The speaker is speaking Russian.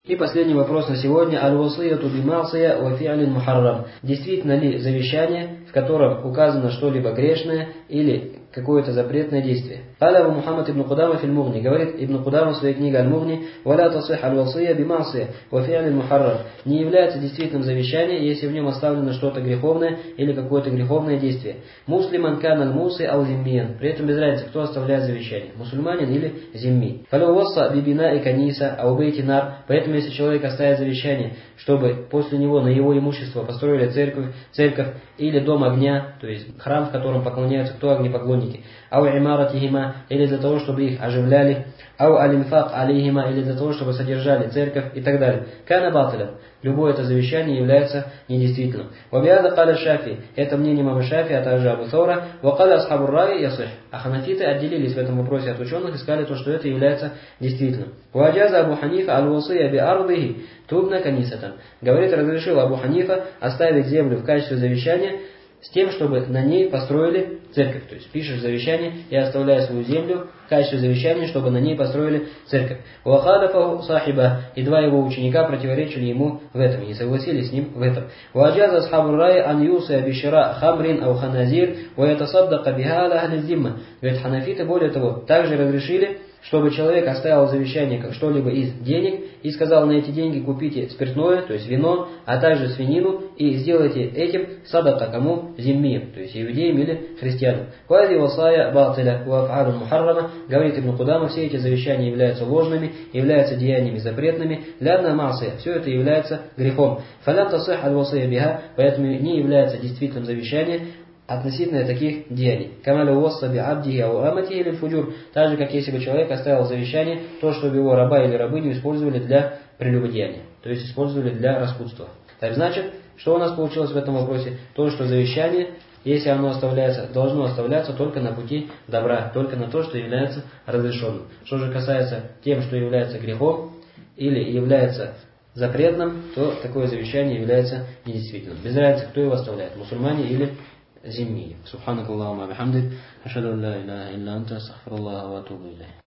И последний вопрос на сегодня. Аль-васияту бимасия ва фи'лин мухаррам. Действительно ли завещание, в котором указано что-либо грешное или какое-то запретное действие? Аля Мухаммад ибн Кудама фил Мугни. Говорит Ибн Кудама в своей книге Аль-Мугни: «Валя тасих аль-васия бимасия ва фи'лин мухаррам». Не является действительным завещание, если в нем оставлено что-то греховное или какое-то греховное действие. Муслиман кан аль-муси ау зиммиян. При этом без разницы, кто оставляет завещание, мусульманин или зимми. Фалю васса бибина и каниса ау бейти нар. Поэтому если человек оставит завещание, чтобы после него на его имущество построили церковь или дом огня, то есть храм, в котором поклоняются кто огнепоклонники, ау имаратихима, или для того, чтобы их оживляли, ау алинфак алейхима, или для того, чтобы содержали церковь и так далее. Кана батиля. Любое это завещание является недействительным. Вабиада каля Шафи. Это мнение имама Шафи, а также Абу Саура. Вакаля асхабу рай ясих. А ханафиты отделились в этом вопросе от ученых и сказали то, что это является действительным. Ваджаза Абу Ханифа аль-васия би ардихи тубна канисатан. Говорит, разрешил Абу Ханифа оставить землю в качестве завещания с тем, чтобы на ней построили церковь. То есть пишешь завещание и оставляешь свою землю в качестве завещания, чтобы на ней построили церковь. Уахадафаху сахиба. И два его ученика противоречили ему в этом, и не согласились с ним в этом. Ваджаза асхабу рай ан юсия бишира хамрин ау ханазир ва ятасаддака биха аля ахли зимма. Говорит, ханафиты более того также разрешили, чтобы человек оставил завещание как что-либо из денег и сказал: на эти деньги купите спиртное, то есть вино, а также свинину, и сделайте этим садака кому? Зиммиям, то есть иудеям или христианам. Вади васая батиля ваф'алун мухаррама. Говорит Ибн Кудама, все эти завещания являются ложными, являются деяниями запретными. Лянна масия, все это является грехом. Фалям тасих аль-васия биха, поэтому не является действительным завещание относительно таких деяний. Камаля уасса би абдихи ау амати или фуджур. Так же, как если бы человек оставил завещание, то, чтобы его раба или рабыню использовали для прелюбодеяния, то есть использовали для распутства. Так значит, что у нас получилось в этом вопросе? То, что завещание, если оно оставляется, должно оставляться только на пути добра, только на то, что является разрешенным. Что же касается тем, что является грехом или является запретным, то такое завещание является недействительным. Без разницы, кто его оставляет, мусульмане или زمية. سبحانك اللهم وبحمدك أشهد أن لا إله إلا أنت أستغفر الله وأتوب إليه.